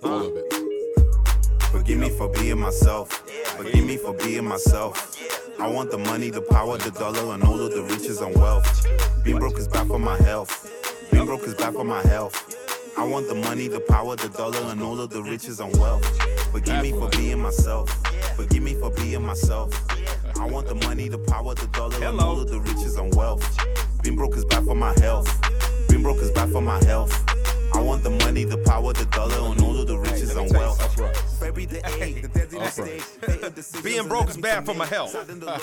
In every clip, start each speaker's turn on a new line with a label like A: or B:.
A: All of it.
B: Forgive me for being myself. Forgive me for being myself. I want the money, the power, the dollar, and all of the riches and wealth. Being broke is bad for my health. Being broke is bad for my health. I want the money, the power, the dollar, and all of the riches and wealth. Forgive me for being myself. Forgive me for being myself. I want the money, the power, the dollar, and all of the riches and wealth. Being broke is bad for my health. Being broke is bad for my health. I want the money, the power, the dollar, and all of the riches and wealth. February the 8th, the deadly mistake.
C: Being broke is bad for my health.
B: Let me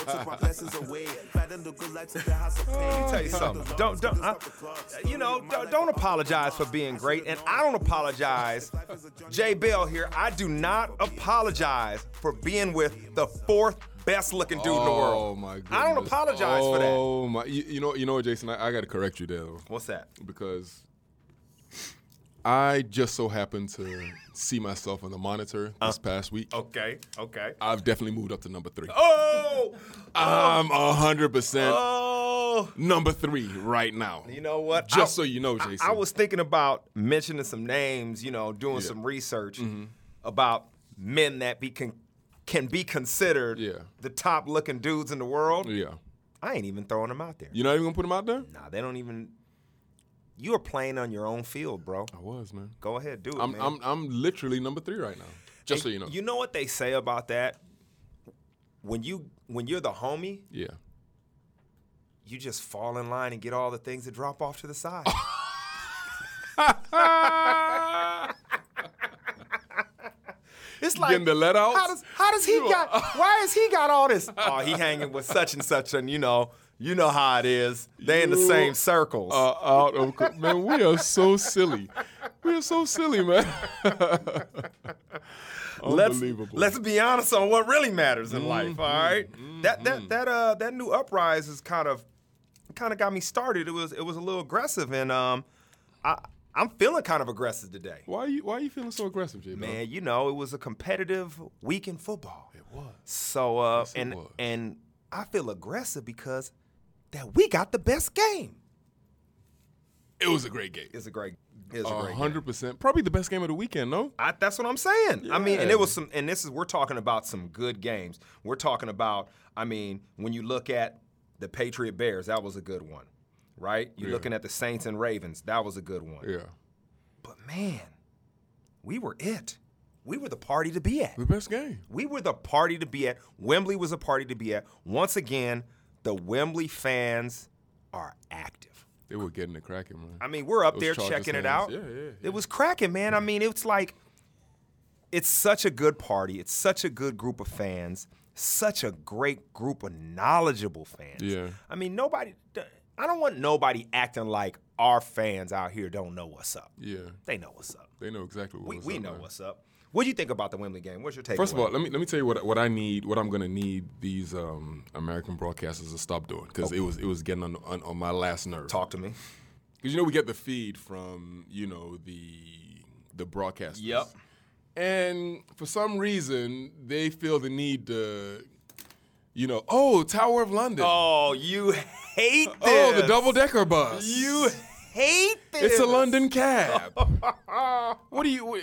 C: tell you something. Don't apologize for being great, and I don't apologize. Jay Bell here. I do not apologize for being with the fourth best looking dude in the world.
A: Oh my goodness.
C: I don't apologize for that.
A: Oh my, you know what, Jason? I got to correct you there though.
C: What's that?
A: Because I just so happened to see myself on the monitor this past week.
C: Okay.
A: I've definitely moved up to number 3.
C: Oh!
A: I'm 100% number 3 right now.
C: You know what?
A: Just so you know, Jason.
C: I was thinking about mentioning some names, doing some research about men that can be considered the top looking dudes in the world.
A: Yeah.
C: I ain't even throwing them out there.
A: You're not even going to put them out there?
C: Nah, they don't even. You are playing on your own field, bro.
A: I was, man.
C: Go ahead, do it,
A: man. I'm literally number 3 right now. Just so you know.
C: You know what they say about that? When you're the homie,
A: yeah,
C: you just fall in line and get all the things that drop off to the side. It's like
A: getting the let outs.
C: How does he got? Why has he got all this? Oh, he hanging with such and such, and you know how it is. They in the same circles.
A: Out of man, we are so silly. We are so silly, man. Unbelievable.
C: Let's be honest on what really matters in life. All right, that new uprise is kind of got me started. It was a little aggressive, and I'm feeling kind of aggressive today.
A: Why are you feeling so aggressive, Jay?
C: Man, it was a competitive week in football.
A: It was.
C: So
A: yes, it was.
C: And I feel aggressive because that we got the best game.
A: It was a great game.
C: It was a great game.
A: 100%. Probably the best game of the weekend, no?
C: That's what I'm saying.
A: Yeah.
C: I mean, and it was we're talking about some good games. We're talking about, when you look at the Patriot Bears, that was a good one, right? You're looking at the Saints and Ravens, that was a good one.
A: Yeah.
C: But man, we were it. We were the party to be at.
A: The best game.
C: We were the party to be at. Wembley was a party to be at. Once again, the Wembley fans are active.
A: They were getting it cracking, man.
C: We're up
A: Those
C: there
A: Chargers
C: checking it
A: fans.
C: out.
A: Yeah.
C: It was cracking, man. It's like, it's such a good party. It's such a good group of fans. Such a great group of knowledgeable fans.
A: Yeah.
C: I don't want nobody acting like our fans out here don't know what's up.
A: Yeah.
C: They know what's up.
A: They know exactly what's up.
C: We know
A: man.
C: what's up. What do you think about the Wembley game? What's your take?
A: First of all, let me tell you what I need, what I'm gonna need these American broadcasters to stop doing, because it was getting on my last nerve.
C: Talk to me.
A: Because we get the feed from the broadcasters.
C: Yep.
A: And for some reason they feel the need to, Tower of London.
C: Oh, you hate this.
A: Oh, the double-decker bus.
C: You hate this.
A: It's a London cab. What do you?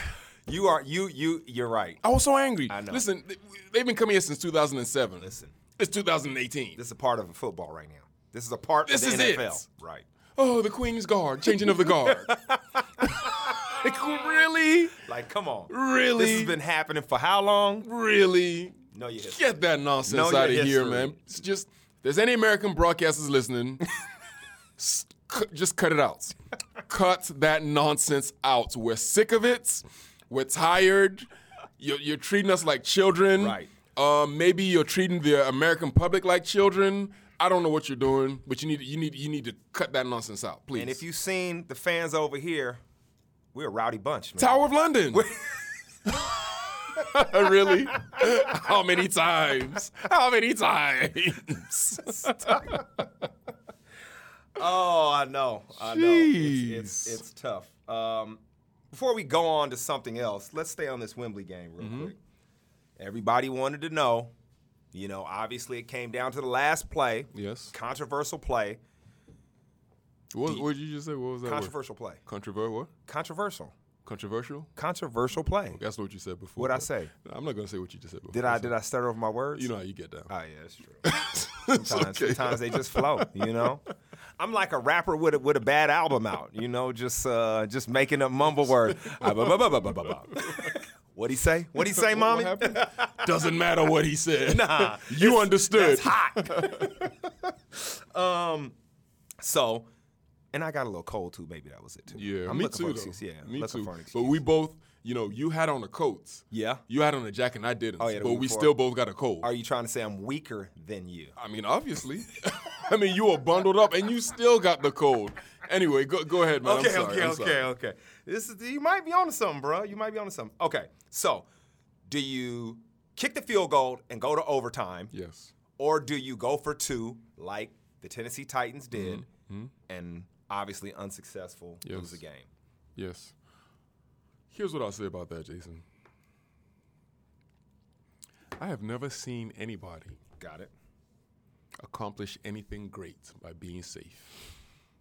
C: You're right.
A: I was so angry.
C: I know.
A: Listen, they've been coming here since 2007.
C: Listen.
A: It's 2018.
C: This is a part of football right now. This is a part of the NFL.
A: It.
C: Right.
A: Oh, the Queen's Guard, changing of the guard. Like, really?
C: Like, come on.
A: Really?
C: This has been happening for how long?
A: Really?
C: Know your history.
A: Get that nonsense
C: Know
A: out of
C: your
A: here,
C: history.
A: man. It's just, if there's any American broadcasters listening, just cut it out. Cut that nonsense out. We're sick of it. We're tired. You're treating us like children.
C: Right.
A: Maybe you're treating the American public like children. I don't know what you're doing, but you need to cut that nonsense out, please.
C: And if you've seen the fans over here, we're a rowdy bunch, man.
A: Tower of London. Really? How many times? How many times?
C: Oh, I know. It's tough. Before we go on to something else, let's stay on this Wembley game real quick. Everybody wanted to know, obviously it came down to the last play.
A: Yes.
C: Controversial play.
A: What did you just say? What was that
C: Controversial play.
A: Controversial what?
C: Controversial. Controversial play.
A: That's what you said before.
C: What'd I say?
A: I'm not going to say what you just said before.
C: Did I stutter over my words?
A: You know how you get down.
C: Oh, yeah, that's true. Sometimes they just flow, you know? I'm like a rapper with a bad album out, you know, just making up mumble words. What'd he say? What'd he say, Mommy?
A: What happened? Doesn't matter what he said.
C: Nah.
A: You understood.
C: That's hot. So, and I got a little cold, too. Maybe that was it, too.
A: Yeah,
C: I'm
A: me
C: looking
A: too,
C: for an
A: though.
C: excuse. Yeah,
A: Me
C: looking
A: too.
C: for an excuse.
A: But we both, you had on the coats.
C: Yeah.
A: You had on a jacket and I didn't.
C: Oh, yeah, the
A: but
C: week
A: we
C: before.
A: still both got a cold.
C: Are you trying to say I'm weaker than you?
A: I mean, obviously. I mean, you were bundled up and you still got the cold. Anyway, go ahead, man. I'm sorry.
C: Okay. You might be onto something, bro. You might be onto something. Okay, so do you kick the field goal and go to overtime?
A: Yes.
C: Or do you go for two like the Tennessee Titans did and obviously unsuccessful, lose the game?
A: Yes. Here's what I'll say about that, Jason. I have never seen anybody
C: Got it.
A: accomplish anything great by being safe.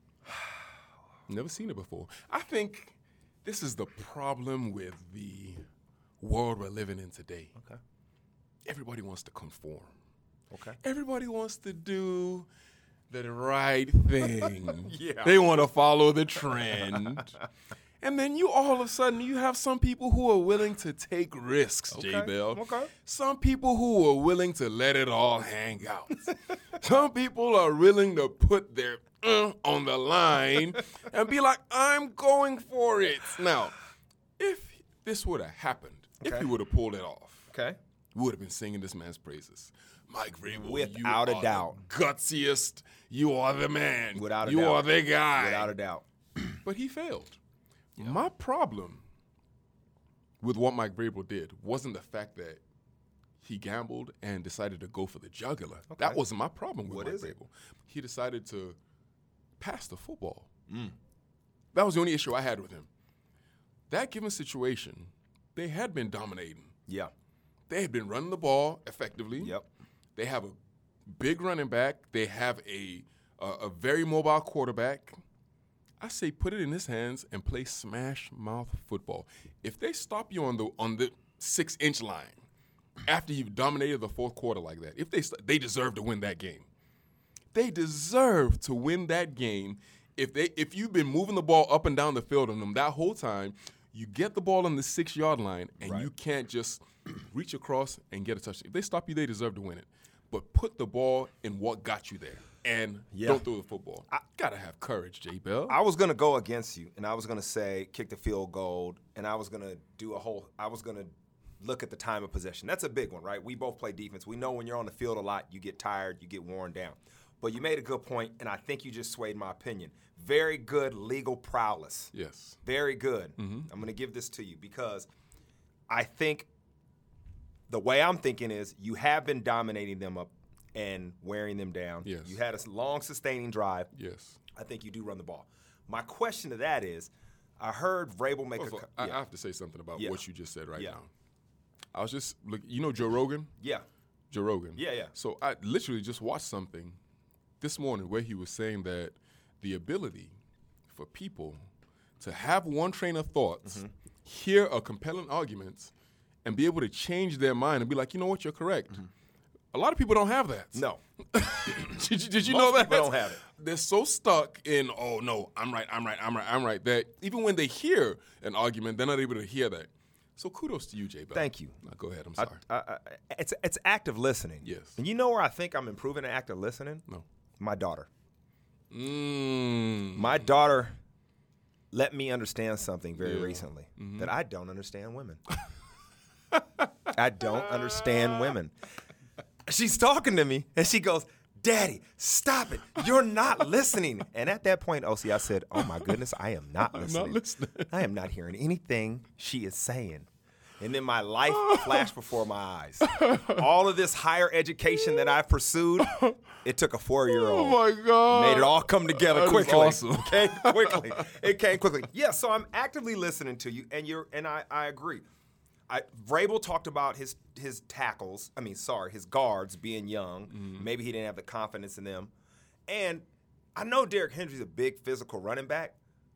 A: Never seen it before. I think this is the problem with the world we're living in today.
C: Okay.
A: Everybody wants to conform.
C: Okay.
A: Everybody wants to do the right thing.
C: Yeah.
A: They want to follow the trend. And then you all of a sudden, you have some people who are willing to take risks, J-Bell.
C: Okay.
A: Some people who are willing to let it all hang out. Some people are willing to put their on the line and be like, I'm going for it. Now, if this would have happened, if he would have pulled it off,
C: Okay.
A: we would have been singing this man's praises. Mike Vrabel,
C: Without
A: you
C: a
A: are
C: doubt.
A: the gutsiest. You are the man.
C: Without a
A: you
C: doubt.
A: are the guy.
C: Without a doubt.
A: But he failed. My problem with what Mike Vrabel did wasn't the fact that he gambled and decided to go for the jugular.
C: Okay.
A: That wasn't my problem with
C: What
A: Mike
C: is it?
A: Vrabel. He decided to pass the football. That was the only issue I had with him. That given situation, they had been dominating.
C: Yeah.
A: They had been running the ball effectively.
C: Yep.
A: They have a big running back. They have a very mobile quarterback. I say put it in his hands and play smash mouth football. If they stop you on the 6-inch line after you've dominated the fourth quarter like that, if they deserve to win that game. They deserve to win that game. If you've been moving the ball up and down the field on them that whole time, you get the ball on the 6-yard line and you can't just reach across and get a touchdown. If they stop you, they deserve to win it. But put the ball in what got you there. And don't throw the football. I gotta have courage, J-Bell.
C: I was gonna go against you, and I was gonna say kick the field goal, and I was gonna look at the time of possession. That's a big one, right? We both play defense. We know when you're on the field a lot, you get tired, you get worn down. But you made a good point, and I think you just swayed my opinion. Very good legal prowess.
A: Yes.
C: Very good. I'm gonna give this to you because I think the way I'm thinking is you have been dominating them up and wearing them down.
A: Yes.
C: You had a long, sustaining drive.
A: Yes.
C: I think you do run the ball. My question to that is, I heard Vrabel make
A: First of all, I have to say something about what you just said right now. I was just Joe Rogan?
C: Yeah.
A: Joe Rogan.
C: Yeah.
A: So I literally just watched something this morning where he was saying that the ability for people to have one train of thoughts, hear a compelling argument, and be able to change their mind and be like, you know what, you're correct. A lot of people don't have that.
C: No.
A: Did you
C: Most
A: know that?
C: people don't have it.
A: They're so stuck in, oh, no, I'm right, that even when they hear an argument, they're not able to hear that. So kudos to you, J-Bell.
C: Thank you.
A: Go ahead. I'm sorry.
C: It's active listening.
A: Yes.
C: And you know where I think I'm improving in active listening?
A: No.
C: My daughter.
A: Mm.
C: My daughter let me understand something very recently, that I don't understand women. I don't understand women. She's talking to me, and she goes, Daddy, stop it. You're not listening. And at that point, OC, I said, oh, my goodness, I am not listening.
A: I'm not listening.
C: I am not hearing anything she is saying. And then my life flashed before my eyes. All of this higher education that I pursued, it took a 4-year-old.
A: Oh, my God.
C: Made it all come together
A: That is
C: quickly.
A: awesome.
C: Okay, quickly. It came quickly. Yeah, so I'm actively listening to you, and I agree. Vrabel talked about his tackles. His guards being young. Maybe he didn't have the confidence in them. And I know Derrick Henry's a big physical running back,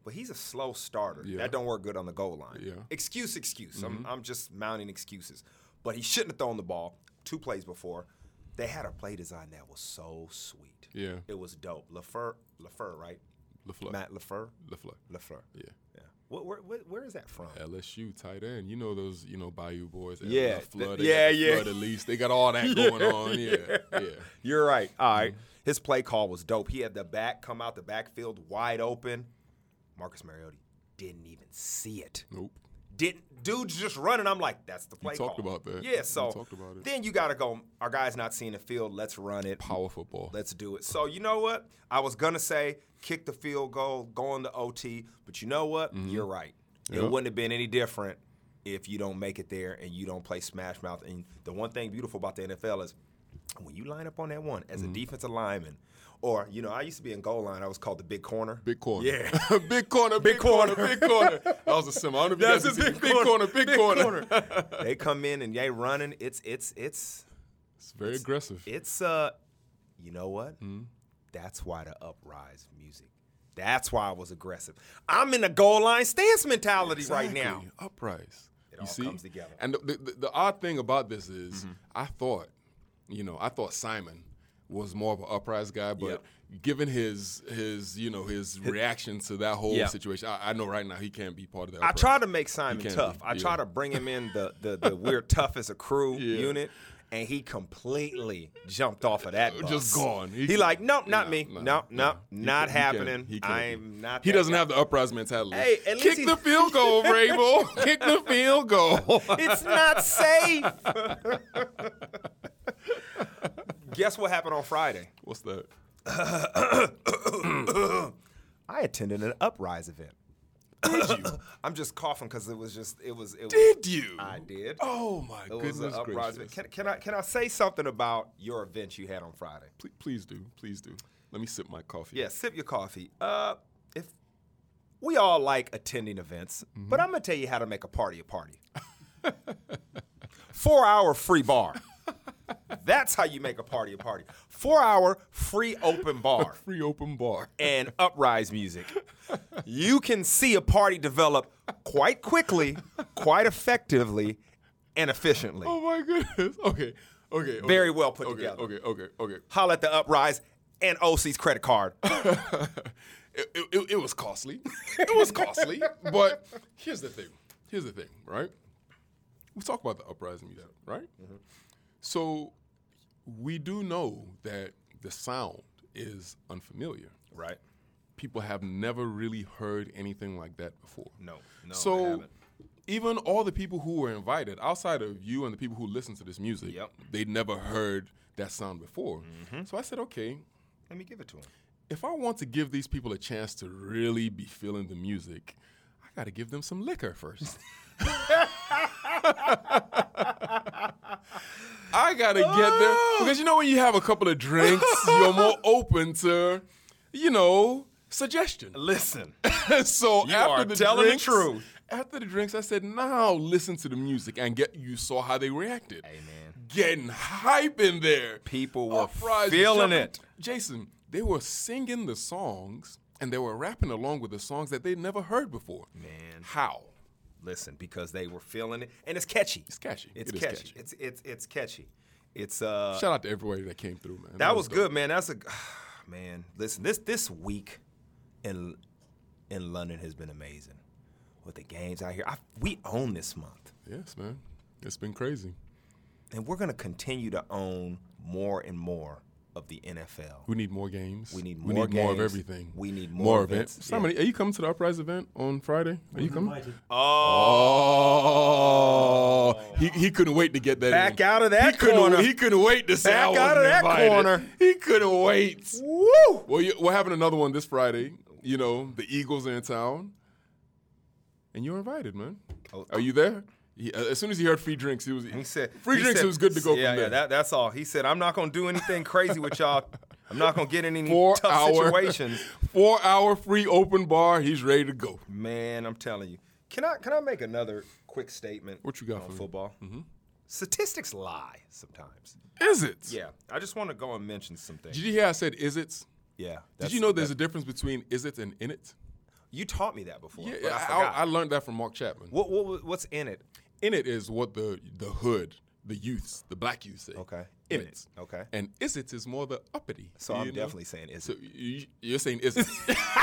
C: but he's a slow starter.
A: Yeah.
C: That don't work good on the goal line.
A: Yeah.
C: Excuse. I'm just mounting excuses. But he shouldn't have thrown the ball 2 plays before. They had a play design that was so sweet.
A: Yeah.
C: It was dope. LaFleur, right?
A: LaFleur.
C: Matt LaFleur?
A: LaFleur.
C: LaFleur.
A: Yeah.
C: Where is that from?
A: LSU tight end. You know those, Bayou boys.
C: Yeah.
A: LaFleur,
C: Yeah.
A: Flood at least. They got all that going on. Yeah.
C: You're right. All right. His play call was dope. He had the back come out the backfield wide open. Marcus Mariota didn't even see it.
A: Nope.
C: Dude's just running. I'm like, that's the play call.
A: Talked about that.
C: Yeah, so
A: We talked about it.
C: then you got to go, our guy's not seeing the field. Let's run it.
A: Power football.
C: Let's do it. So you know what? I was going to say kick the field goal, go on the OT. But you know what? You're right. It wouldn't have been any different if you don't make it there and you don't play smash mouth. And the one thing beautiful about the NFL is when you line up on that one as a defensive lineman, or, I used to be in goal line. I was called the big corner.
A: Big corner.
C: Yeah.
A: Big corner. That was a symbol. I don't know if you guys see big corner.
C: They come in and they running. It's
A: very aggressive.
C: It's you know what? That's why the uprise music. That's why I was aggressive. I'm in a goal line stance mentality right now.
A: Uprise.
C: It all comes together.
A: And the odd thing about this is, I thought Simon was more of an uprise guy, but given his reaction to that whole situation, I know right now he can't be part of that.
C: I try to make Simon tough. I try
A: Yeah.
C: to bring him in the we're tough as a crew unit, and he completely jumped off of that bus.
A: Just gone.
C: He like, nope, not me.
A: No.
C: Not happening.
A: He can't.
C: I'm not.
A: He
C: that
A: doesn't
C: guy.
A: have the uprise mentality.
C: Hey, at least
A: kick the field goal, Vrabel. Kick the field goal.
C: It's not safe. Guess what happened on Friday?
A: What's that?
C: I attended an Uprise event.
A: Did you?
C: I'm just coughing because it was.
A: Did you?
C: I did.
A: Oh my
C: It was
A: goodness
C: an Uprise
A: gracious!
C: event. Can I say something about your event you had on Friday?
A: Please do. Let me sip my coffee.
C: Yeah, sip your coffee. If we all like attending events, but I'm gonna tell you how to make a party a party. 4-hour free bar. That's how you make a party a party. 4-hour free open bar.
A: Free open bar.
C: And Uprise music. You can see a party develop quite quickly, quite effectively, and efficiently.
A: Oh my goodness. Okay.
C: Very well put together.
A: Okay.
C: Holla at the Uprise and OC's credit card.
A: It was costly. It was costly. But here's the thing, right? We talk about the uprising music, right? Mm-hmm. So we do know that the sound is unfamiliar.
C: Right.
A: People have never really heard anything like that before.
C: No, they
A: So
C: haven't.
A: even all the people who were invited, outside of you and the people who listen to this music, they'd never heard that sound before. Mm-hmm. So I said, okay,
C: let me give it to them.
A: if I want to give these people a chance to really be feeling the music, I got to give them some liquor first. I got to get there. Because, when you have a couple of drinks, you're more open to, suggestion.
C: Listen.
A: So
C: You
A: after
C: are
A: the
C: telling
A: drinks,
C: the truth.
A: After the drinks, I said, now listen to the music and you saw how they reacted.
C: Hey, man.
A: Getting hype in there.
C: People were
A: Uprise,
C: feeling
A: jumping.
C: it.
A: Jason, they were singing the songs and they were rapping along with the songs that they'd never heard before.
C: Man.
A: How?
C: Listen, because they were feeling it, and it's catchy.
A: It's catchy.
C: It's
A: It is
C: catchy.
A: catchy.
C: It's catchy. It's
A: Shout out to everybody that came through, man.
C: that was
A: dope.
C: good, man. Man. Listen, this week in London has been amazing with the games out here. We own this month,
A: Yes, man. It's been crazy.
C: and we're gonna continue to own more and more of the NFL.
A: We need more games.
C: We need
A: more
C: more
A: of
C: games.
A: everything.
C: We need more events.
A: Simon, are you coming to the Uprise event on Friday? Are you coming?
D: Invited.
A: Oh, he couldn't wait to get that
C: Back
A: in.
C: out of that
A: he couldn't,
C: corner.
A: He couldn't wait to say
C: Back
A: I wasn't
C: out of that
A: invited.
C: corner.
A: He couldn't wait.
C: Woo!
A: Well, we're having another one this Friday. The Eagles are in town, and you're invited, man.
C: Oh.
A: Are you there? As soon as he heard free drinks,
C: He said
A: free drinks. It was good to go
C: Yeah,
A: from there.
C: that's all. He said, I'm not gonna do anything crazy with y'all. I'm not gonna get in any
A: 4
C: tough
A: hour
C: situations.
A: 4-hour free open bar. He's ready to go.
C: Man, I'm telling you. Can I make another quick statement?
A: What you got
C: on
A: for me?
C: football? Mm-hmm. Statistics lie sometimes.
A: Is it?
C: Yeah, I just want to go and mention some things.
A: Did you hear I said is it?
C: Yeah.
A: Did you know there's a difference between is it and in it?
C: You taught me that before.
A: Yeah,
C: but I forgot.
A: I learned that from Mark Chapman.
C: What's in it?
A: In it is what the hood, the youths, the black youth say.
C: Okay.
A: In
C: In
A: it.
C: it. Okay.
A: And is it is more the uppity.
C: So I'm
A: you know?
C: definitely saying is
A: So
C: it.
A: you're saying is it.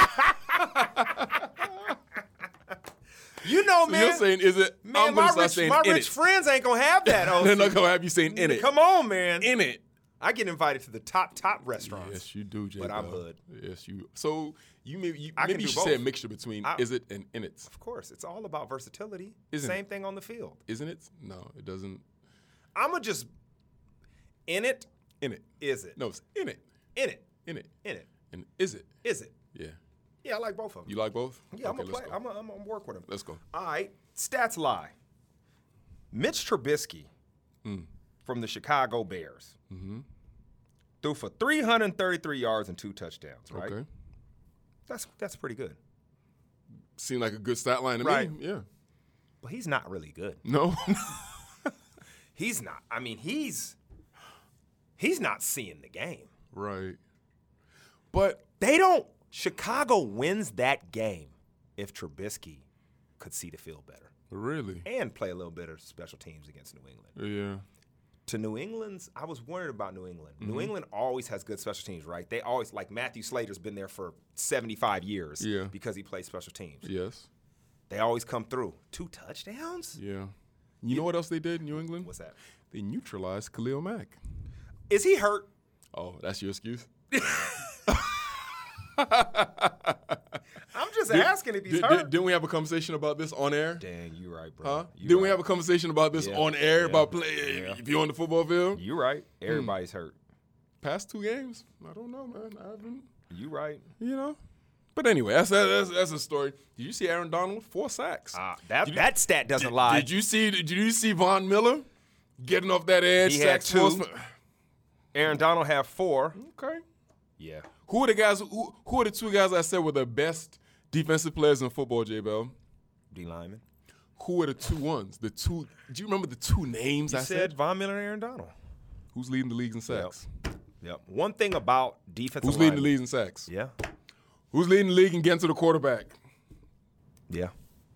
C: You know,
A: So
C: man.
A: you're saying is it.
C: Man,
A: I'm going to start saying
C: my
A: in
C: rich
A: it.
C: friends ain't gonna have that.
A: They're not going to have you saying in it.
C: Come on, man.
A: In it.
C: I get invited to the top restaurants.
A: Yes, you do, Jay.
C: But I'm hood.
A: Yes, you. So maybe
C: I can
A: you
C: do
A: should say a
C: both.
A: mixture between
C: I-
A: is it and in it.
C: Of course, it's all about versatility.
A: Isn't
C: Same
A: it?
C: thing on the field.
A: Isn't it? No, it doesn't.
C: I'ma just in it.
A: In it.
C: Is it?
A: No, it's in it.
C: In it.
A: In it.
C: In it.
A: And is it?
C: Is it?
A: Yeah.
C: Yeah, I like both of them.
A: You like both?
C: Yeah,
A: Okay,
C: I'm gonna
A: let's
C: play.
A: go.
C: I'm gonna work with them.
A: Let's go.
C: All right, stats lie. Mitch Trubisky from the Chicago Bears threw for 333 yards and 2 touchdowns. Right,
A: Okay.
C: that's pretty good.
A: Seemed like a good stat line to
C: Right.
A: me. Yeah.
C: But he's not really good.
A: No.
C: He's not. I mean, he's not seeing the game.
A: Right. But
C: They don't. Chicago wins that game if Trubisky could see the field better
A: really,
C: and play a little bit of special teams against New England.
A: yeah.
C: To New England's, I was worried about New England. New England always has good special teams, right? They always, like Matthew Slater's been there for 75 years
A: Yeah.
C: because he plays special teams.
A: Yes.
C: They always come through. 2 touchdowns?
A: Yeah. You know what else they did in New England?
C: What's that?
A: They neutralized Khalil Mack.
C: Is he hurt?
A: Oh, that's your excuse?
C: I'm just asking if he's hurt.
A: Didn't we have a conversation about this on air?
C: Dang, you right, bro.
A: Huh?
C: You
A: Didn't we
C: right.
A: have a conversation about this
C: Yeah.
A: on air
C: Yeah.
A: about play
C: Yeah.
A: if you're on the football field?
C: You right. Everybody's hurt.
A: Past 2 games? I don't know, man. I haven't,
C: You right.
A: you know. But anyway, that's a story. Did you see Aaron Donald? 4 sacks.
C: That stat doesn't lie.
A: Did you see Von Miller getting off that edge?
C: He had
A: sacks force
C: 2. Aaron Donald had 4.
A: Okay.
C: Yeah.
A: Who are the guys? Who are the 2 guys I said were the best defensive players in football, J Bell?
C: D lineman.
A: Who are the 2 ones? The 2. Do you remember the 2 names I
C: You
A: said?
C: said Von Miller and Aaron Donald.
A: Who's leading the leagues in sacks?
C: Yep. One thing about defensive
A: Who's leading the
C: linemen-
A: leagues in sacks?
C: Yeah.
A: Who's leading the league in getting to the quarterback?
C: Yeah.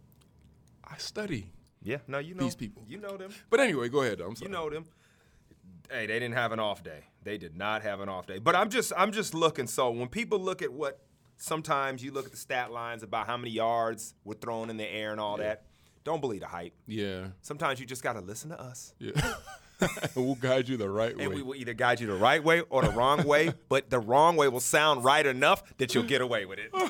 A: I study.
C: Yeah. No, you know
A: These people.
C: You know them.
A: But anyway, go ahead. I'm sorry.
C: You know them. Hey, they didn't have an off day. They did not have an off day. But I'm just looking. So when people look at what sometimes you look at the stat lines about how many yards were thrown in the air and all that, don't believe the hype.
A: Yeah.
C: Sometimes you just got to listen to us.
A: Yeah. We'll guide you the right way.
C: And we will either guide you the right way or the wrong way, but the wrong way will sound right enough that you'll get away with it.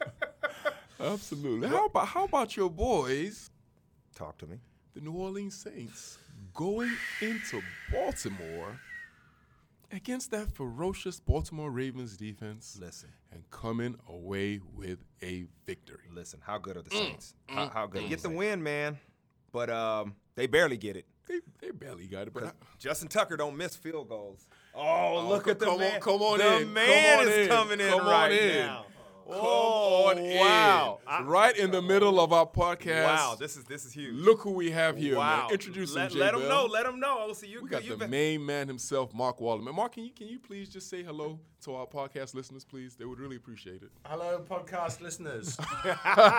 A: Absolutely. How about your boys,
C: Talk to me.
A: the New Orleans Saints, going into Baltimore against that ferocious Baltimore Ravens defense
C: Listen.
A: and coming away with a victory?
C: Listen, how good are the Saints? How good? Get the win, man. But they barely get it.
A: They barely got it, but
C: Justin Tucker don't miss field goals. Oh, look at the
A: come
C: man.
A: on, come on
C: the
A: in.
C: man
A: Come on
C: is
A: in.
C: coming in
A: Come on
C: right
A: in.
C: now.
A: Come
C: Oh,
A: on in.
C: wow.
A: Right in the middle of our podcast.
C: Wow, this is huge.
A: Look who we have here,
C: wow.
A: man. Introduce him,
C: let,
A: J.
C: let him
A: Bell.
C: know. Let him know. So you
A: We got the
C: been-
A: main man himself, Mark Wallerman. Mark, can you please just say hello to our podcast listeners, please? They would really appreciate it.
D: Hello, podcast listeners. Calling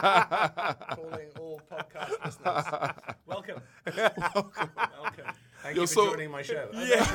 D: all podcast listeners. Welcome. Welcome. Thank
A: Yo,
D: you for
A: so-
D: joining my show.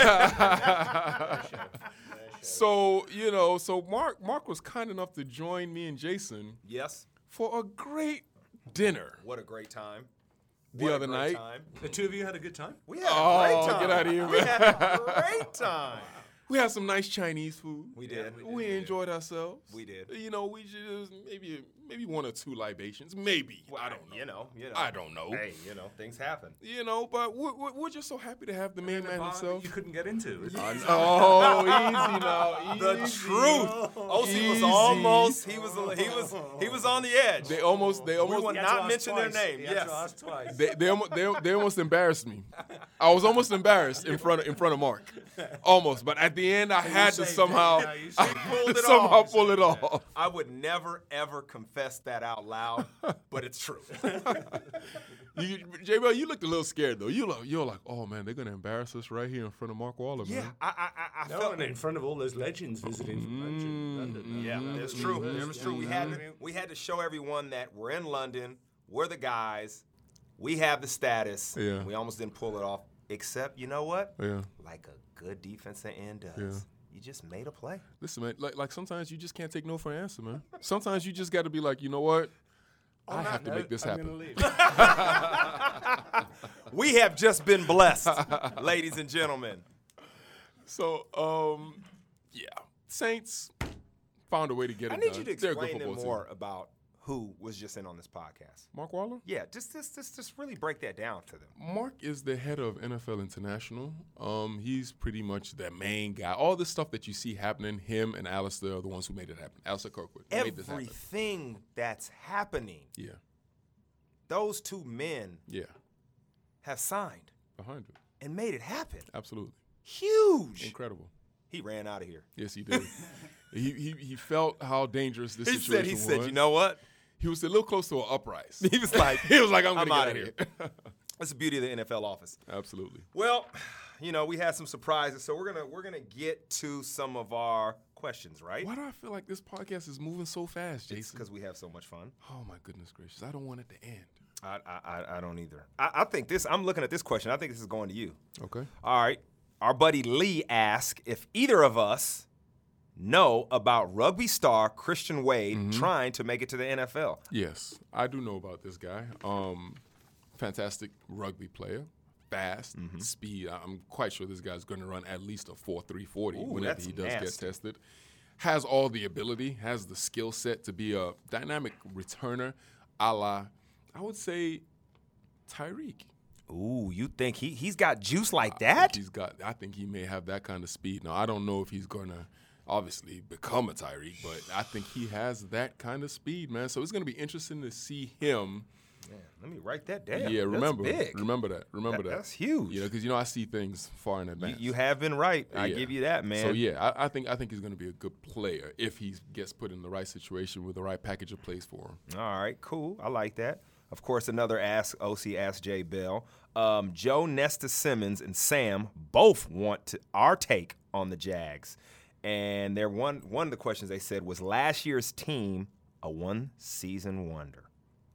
A: So, so Mark was kind enough to join me and Jason
C: Yes.
A: for a great dinner
C: What a great time.
A: the
C: What a
A: other
C: great
A: night.
C: time.
D: The 2 of you had a good time?
C: We had a
A: Oh,
C: great time.
A: get outta here,
C: We
A: man.
C: had a great time.
A: We had some nice Chinese food.
C: We did.
A: We enjoyed ourselves.
C: We did.
A: We just maybe 1 or 2 libations, maybe. I don't know.
C: You know.
A: I don't know.
C: Hey, things happen.
A: But we're just so happy to have the main man himself.
D: You couldn't get into.
A: Oh, easy now.
C: The
A: Easy.
C: truth. OC
A: Easy.
C: was almost. He was on the edge.
A: They almost
C: We would not mention their name. Yes.
D: Twice.
A: they almost embarrassed me. I was almost embarrassed in front of Mark. Almost. But at the end, I had to
D: saved
A: somehow,
D: it. Yeah, you saved it.
C: Pulled it
A: somehow
C: off.
A: pull it off.
C: I would never, ever confess that out loud, but it's true.
A: J-Bell, you looked a little scared, though. You're like, oh, man, they're going to embarrass us right here in front of Mark Waller,
C: Yeah,
A: man.
C: I
D: No,
C: felt
D: and in front of all those legends visiting from London.
C: Yeah, that's true. That's true. We had to show everyone that we're in London, we're the guys, we have the status.
A: Yeah.
C: We almost didn't pull it off, except, you know what?
A: Yeah.
C: Like a good defensive end does.
A: Yeah.
C: You just made a play.
A: Listen, man, like sometimes you just can't take no for an answer, man. Sometimes you just got to be like, you know what? I have to make this
D: I'm
A: happen.
D: gonna leave.
C: We have just been blessed, ladies and gentlemen.
A: So, yeah, Saints found a way to get it
C: I need
A: done.
C: you to
A: They're a good
C: explain them
A: football
C: more
A: team.
C: about who was just in on this podcast.
A: Mark Waller?
C: Yeah, just really break that down to them.
A: Mark is the head of NFL International. He's pretty much the main guy. All the stuff that you see happening, him and Alistair are the ones who made it happen. Alistair Kirkwood made this happen.
C: Everything that's happening,
A: Yeah,
C: those two men
A: yeah,
C: have signed
A: behind it.
C: and made it happen.
A: Absolutely.
C: Huge.
A: Incredible.
C: He ran out of here.
A: Yes, he did. he felt how dangerous this
C: He
A: situation
C: said,
A: was.
C: you know what?
A: He was a little close to an uprise.
C: He was like,
A: I'm going to get
C: outta
A: out of here.
C: That's the beauty of the NFL office.
A: Absolutely.
C: Well, we had some surprises, so we're gonna get to some of our questions, right?
A: Why do I feel like this podcast is moving so fast,
C: It's
A: Jason?
C: because we have so much fun.
A: Oh, my goodness gracious. I don't want it to end.
C: I don't either. I think this. I'm looking at this question. I think this is going to you.
A: Okay.
C: All right. Our buddy Lee asked if either of us know about rugby star Christian Wade trying to make it to the NFL.
A: Yes, I do know about this guy. Fantastic rugby player, fast, speed. I'm quite sure this guy's going to run at least a 4.340 whenever
C: that's
A: he does
C: nasty.
A: get tested. Has all the ability, has the skill set to be a dynamic returner, a la, I would say, Tyreek.
C: Ooh, you think he's got juice like that?
A: I think he may have that kind of speed. Now, I don't know if he's going to obviously become a Tyreek, but I think he has that kind of speed, man. So it's going to be interesting to see him.
C: Man, let me write that down.
A: Yeah, remember
C: That's big.
A: remember that.
C: That's huge.
A: You know, because I see things far in advance.
C: You have been right. I
A: Yeah.
C: give you that, man.
A: So yeah, I think he's going to be a good player if he gets put in the right situation with the right package of plays for him.
C: All right, cool. I like that. Of course, another OC Ask J Bell. Joe Nesta Simmons and Sam both want our take on the Jags. And one of the questions they said was last year's team a one-season wonder?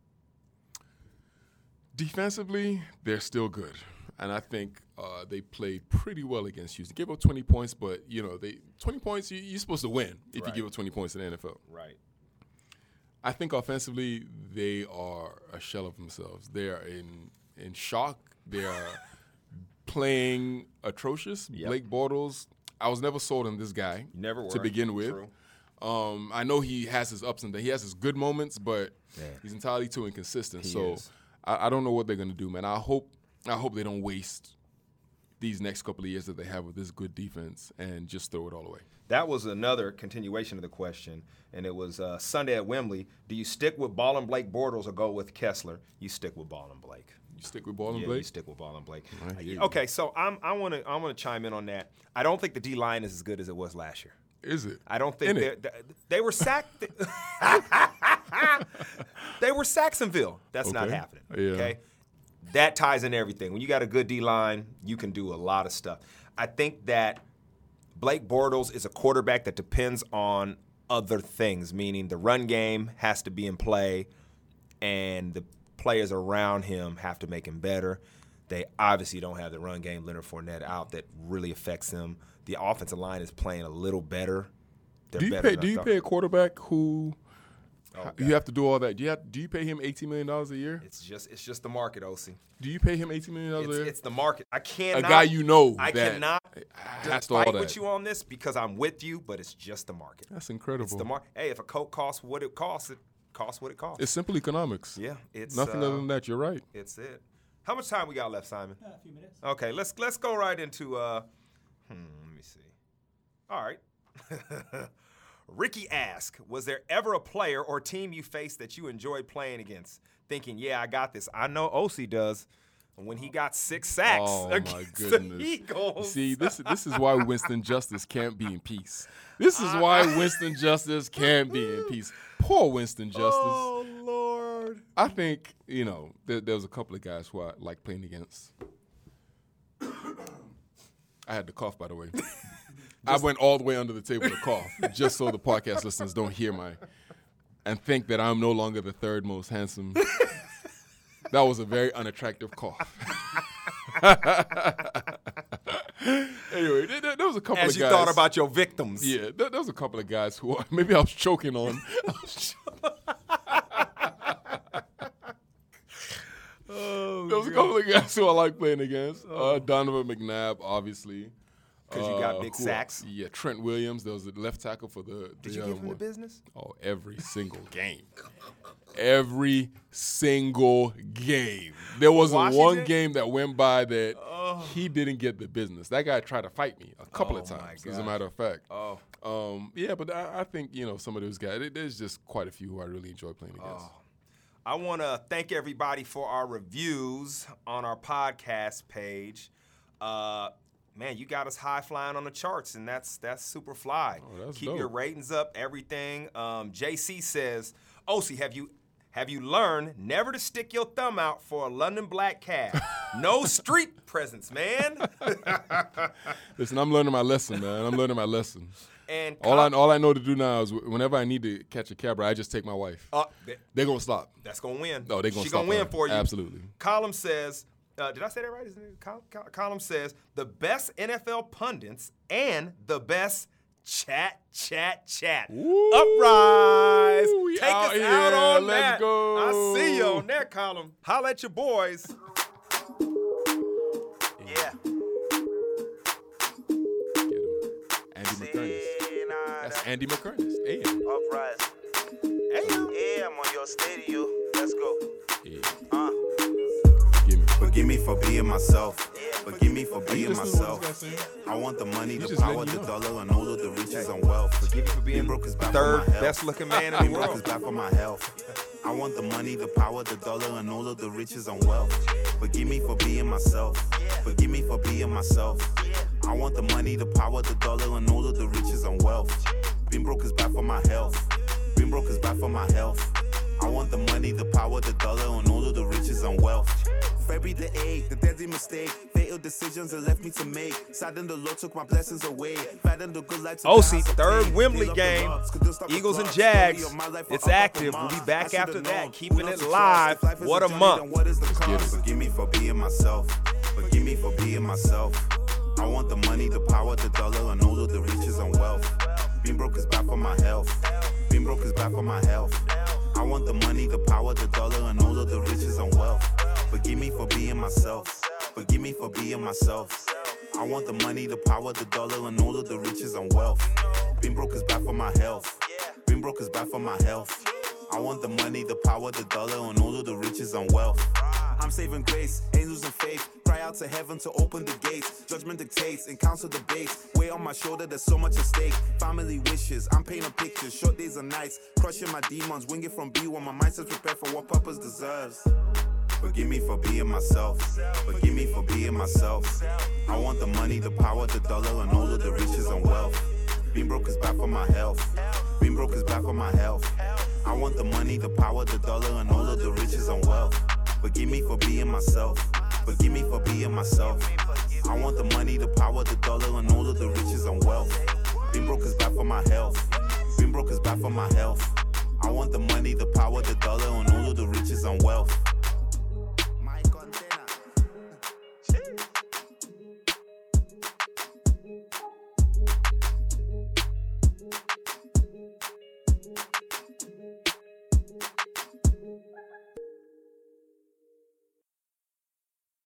C: Defensively,
A: They're still good, and I think they played pretty well against Houston. Gave up 20 points, but 20 points you're supposed to win if you give up 20 points in the NFL.
C: right.
A: I think offensively they are a shell of themselves. They are in shock. They are playing atrocious.
C: Yep.
A: Blake Bortles, I was never sold on this guy
C: You never were.
A: to begin with.
C: True.
A: I know he has his ups and downs. He has his good moments, but
C: Yeah.
A: he's entirely too inconsistent.
C: He
A: so
C: is.
A: I don't know what they're going to do, man. I hope they don't waste these next couple of years that they have with this good defense and just throw it all away.
C: That was another continuation of the question, and it was Sunday at Wembley. Do you stick with Ball and Blake Bortles or go with Kessler? You stick with Ball and Blake.
A: You stick with Ball and
C: Yeah,
A: Blake?
C: you stick with Ball and Blake.
A: I hear you.
C: Okay, so I want to chime in on that. I don't think the D line is as good as it was last year.
A: Is it?
C: I don't think
A: In it?
C: they were sacked. They were Saxonville. That's not
A: Okay.
C: happening.
A: Yeah.
C: Okay, that ties in everything. When you got a good D line, you can do a lot of stuff. I think that Blake Bortles is a quarterback that depends on other things, meaning the run game has to be in play, and the players around him have to make him better. They obviously don't have the run game, Leonard Fournette out, that really affects them. The offensive line is playing a little better. They're
A: Do you
C: better
A: pay?
C: than
A: Do
C: I
A: you
C: thought.
A: pay a quarterback who
C: God.
A: you have to do all that? Do you pay him $18 million a year?
C: It's just the market, OC.
A: Do you pay him $18 million a year?
C: It's the market. I cannot.
A: a guy you know
C: I
A: that
C: cannot
A: has to all
C: fight
A: that.
C: with you on this because I'm with you, but it's just the market.
A: That's incredible.
C: It's the market. Hey, if a coat costs what it costs, it costs what it costs.
A: It's simple economics.
C: Yeah, it's
A: Nothing other than that. You're right.
C: It's it. How much time we got left, Simon?
E: A few minutes.
C: Okay, let's go right into let me see. All right. Ricky asked, was there ever a player or team you faced that you enjoyed playing against? Thinking, yeah, I got this. I know OC does. when he got 6 sacks
A: Oh, my
C: against
A: goodness.
C: the Eagles.
A: See, this is why Winston Justice can't be in peace. This is why Winston Justice can't be in peace. Poor Winston Justice.
C: Oh, Lord.
A: I think, there was a couple of guys who I like playing against. I had to cough, by the way. I went all the way under the table to cough, just so the podcast listeners don't hear and think that I'm no longer the third most handsome. That was a very unattractive cough. Anyway, there was a couple of guys.
C: As you thought about your victims.
A: Yeah, there was a couple of guys who maybe I was choking on. There was a couple of guys who I like playing against. Donovan McNabb, obviously.
C: Because you got big sacks.
A: Yeah, Trent Williams. There was a left tackle for the
C: Did you give him the business?
A: Oh, every single game. Every single game. There wasn't one game that went by that he didn't get the business. That guy tried to fight me a couple of times, as a matter of fact. Yeah, but I think, some of those guys, there's just quite a few who I really enjoy playing against.
C: I want to thank everybody for our reviews on our podcast page. Man, you got us high flying on the charts, and that's super fly.
A: Oh, that's
C: Keep
A: dope.
C: your ratings up, everything. JC says, Osi, have you learned never to stick your thumb out for a London black cab? No street presence, man.
A: Listen, I'm learning my lesson, man. I'm learning my lesson.
C: And
A: All I know to do now is whenever I need to catch a cab, I just take my wife. They're going to stop.
C: That's going to win.
A: No, they're going to
C: She's
A: stop.
C: going to win for you.
A: Absolutely.
C: Column says, did I say that right? Column says, the best NFL pundits and the best chat.
A: Woo!
C: Uprise.
A: We
C: Take
A: out
C: us
A: here.
C: out on
A: Let's
C: that.
A: go.
C: I see you on that column. Holla at your boys.
B: Yeah.
A: Get him. Andy McCurnis. That's Andy McCurnis. Hey.
B: Uprise.
C: Hey,
B: Yeah, I'm on your stadium. Let's go.
A: Yeah. Give me.
B: Forgive me for being myself. Forgive me for
A: You
B: being
A: listen to what
B: myself.
A: this guy saying?
B: I want the money, the
A: just
B: power,
A: letting
B: the
A: you know.
B: dollar, and all of the riches and wealth.
C: Forgive me for being
B: broke is bad
C: third
B: for my health.
C: best looking man in
B: Being
C: the
B: broke is
C: world.
B: bad for my health. I want the money, the power, the dollar, and all of the riches and wealth. Forgive me for being myself. Forgive me for being myself. I want the money, the power, the dollar, and all of the riches and wealth. Being broke is bad for my health. Being broke is bad for my health. I want the money, the power, the dollar, and all of the riches and wealth. February the 8th, the deadly mistake. Fatal decisions that left me to make. Saddened the Lord took my blessings away. Fattened the good life to
C: OC,
B: the house of
C: third
B: pain.
C: Wembley
B: Fill up the
C: game.
B: lots, couldn't stop the
C: Eagles and
B: clock.
C: Jags.
B: Story of my life,
C: It's
B: up
C: active.
B: and
C: We'll be
B: on.
C: back
B: I should've
C: after that,
B: known.
C: keeping
B: Who knows
C: it
B: the
C: live.
B: trust? If life is
C: What a
B: journey,
C: month.
B: then what is the
A: get it.
B: cost? Forgive me for being myself. Forgive me for being myself. I want the money, the power, the dollar, and all of the riches and wealth. Being broke is bad for my health. Being broke is bad for my health. I want the money, the power, the dollar, and all of the riches and wealth. Forgive me for being myself. Forgive me for being myself. I want the money, the power, the dollar, and all of the riches and wealth. Being broke is bad for my health. Being broke is bad for my health. I want the money, the power, the dollar, and all of the riches and wealth. I'm saving grace, angels and faith. Cry out to heaven to open the gates. Judgment dictates and counsel debates. Weight on my shoulder, there's so much at stake. Family wishes, I'm painting pictures. Short days and nights, crushing my demons. Winging from B1, my mindset's prepared for what purpose deserves. Forgive me for being myself. Forgive me for being myself. I want the money, the power, the dollar, and all of the riches and wealth. Being broke is bad for my health. Being broke is bad for my health. I want the money, the power, the dollar, and all of the riches and wealth. Forgive me for being myself. Forgive me for being myself. I want the money, the power, the dollar, and all of the riches and wealth. Being broke is bad for my health. Being broke is bad for my health. I want the money, the power, the dollar, and all of the riches and wealth.